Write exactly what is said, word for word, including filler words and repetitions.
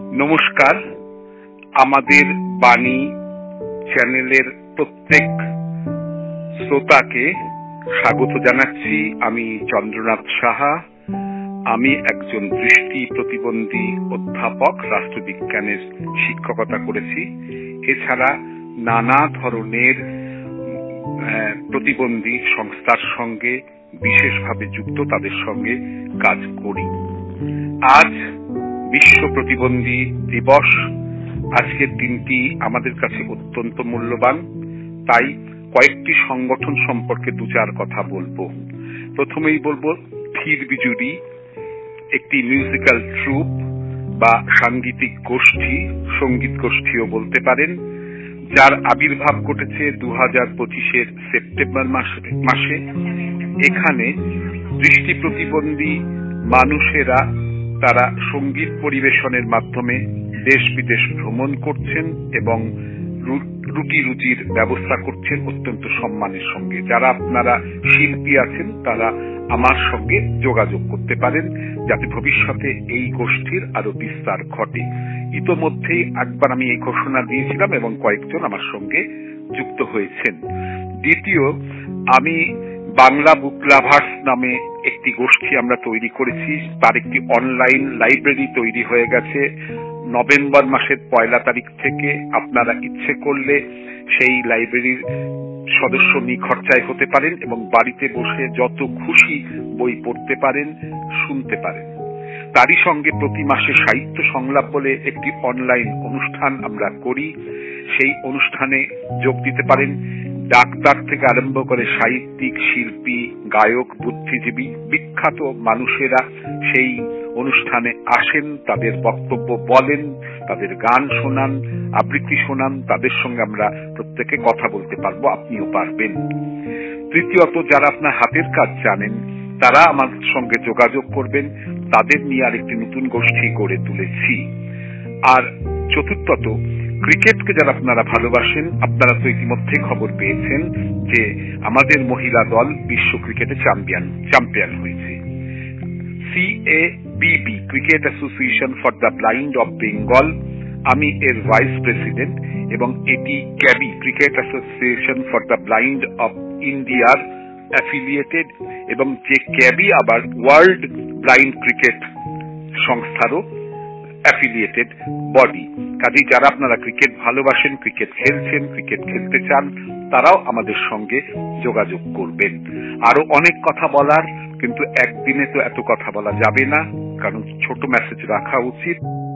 নমস্কার, আমাদের বাণী চ্যানেলের প্রত্যেক শ্রোতাকে স্বাগত জানাচ্ছি। আমি চন্দ্রনাথ সাহা। আমি একজন দৃষ্টি প্রতিবন্ধী অধ্যাপক, রাষ্ট্রবিজ্ঞানের শিক্ষকতা করেছি। এছাড়া নানা ধরনের প্রতিবন্ধী সংস্থার সঙ্গে বিশেষভাবে যুক্ত, তাদের সঙ্গে কাজ করি। আজ বিশ্ব প্রতিবন্ধী দিবস। আজকের দিনটি আমাদের কাছে অত্যন্ত মূল্যবান, তাই কয়েকটি সংগঠন সম্পর্কে দু চার কথা বলবো। প্রথমেই বলবো ধীর বিজুরি, একটি মিউজিক্যাল ট্রুপ বা সাংগীতিক গোষ্ঠী, সঙ্গীত গোষ্ঠীও বলতে পারেন, যার আবির্ভাব ঘটেছে দু হাজার পঁচিশের সেপ্টেম্বর মাসে। এখানে দৃষ্টি প্রতিবন্ধী মানুষেরা তারা সঙ্গীত পরিবেশনের মাধ্যমে দেশ বিদেশ ভ্রমণ করছেন এবং রুটি রুজির ব্যবস্থা করছেন অত্যন্ত সম্মানের সঙ্গে। যারা আপনারা শিল্পী আছেন তারা আমার সঙ্গে যোগাযোগ করতে পারেন, যাতে ভবিষ্যতে এই গোষ্ঠীর আরো বিস্তার ঘটে। ইতোমধ্যেই একবার আমি এই ঘোষণা দিয়েছিলাম এবং কয়েকজন আমার সঙ্গে যুক্ত হয়েছেন। দ্বিতীয়, আমি বাংলা বুক লাভার্স নামে একটি গোষ্ঠী আমরা তৈরি করেছি। তার একটি অনলাইন লাইব্রেরি তৈরি হয়ে গেছে। নভেম্বর মাসের পয়লা তারিখ থেকে আপনারা ইচ্ছে করলে সেই লাইব্রেরির সদস্য নিখরচায় হতে পারেন এবং বাড়িতে বসে যত খুশি বই পড়তে পারেন, শুনতে পারেন। তারই সঙ্গে প্রতি মাসে সাহিত্য সংলাপ বলে একটি অনলাইন অনুষ্ঠান আমরা করি। সেই অনুষ্ঠানে যোগ দিতে পারেন ডাক্তার থেকে আরম্ভ করে সাহিত্যিক, শিল্পী, গায়ক, বুদ্ধিজীবী, বিখ্যাত মানুষেরা সেই অনুষ্ঠানে আসেন, তাদের বক্তব্য বলেন, তাদের গান শোনান, আবৃত্তি শোনান। তাদের সঙ্গে আমরা প্রত্যেকে কথা বলতে পারবো, আপনিও পারবেন। তৃতীয়ত, যারা আপনার হাতের কাজ জানেন তারা আমার সঙ্গে যোগাযোগ করবেন। তাদের নিয়ে আর একটি নতুন গোষ্ঠী গড়ে তুলেছি। আর চতুর্থত, ক্রিকেটকে যারা আপনারা ভালোবাসেন, আপনারা তো ইতিমধ্যে খবর পেয়েছেন যে আমাদের মহিলা দল বিশ্ব ক্রিকেটে চ্যাম্পিয়ন চ্যাম্পিয়ন হয়েছে। C A B B, cricket association for the blind of Bengal, আমি এর ভাইস প্রেসিডেন্ট এবং এটি CABI, cricket association for the blind of ইন্ডিয়ার অ্যাফিলিয়েটেড, এবং যে ক্যাবি আবার ওয়ার্ল্ড ব্লাইন্ড ক্রিকেট সংস্থারও অ্যাফিলিয়েটেড বডি। কাজেই যারা আপনারা ক্রিকেট ভালোবাসেন, ক্রিকেট খেলছেন, ক্রিকেট খেলতে চান, তারাও আমাদের সঙ্গে যোগাযোগ করবেন। আরো অনেক কথা বলার, কিন্তু একদিনে তো এত কথা বলা যাবে না, কারণ ছোট মেসেজ রাখা উচিত।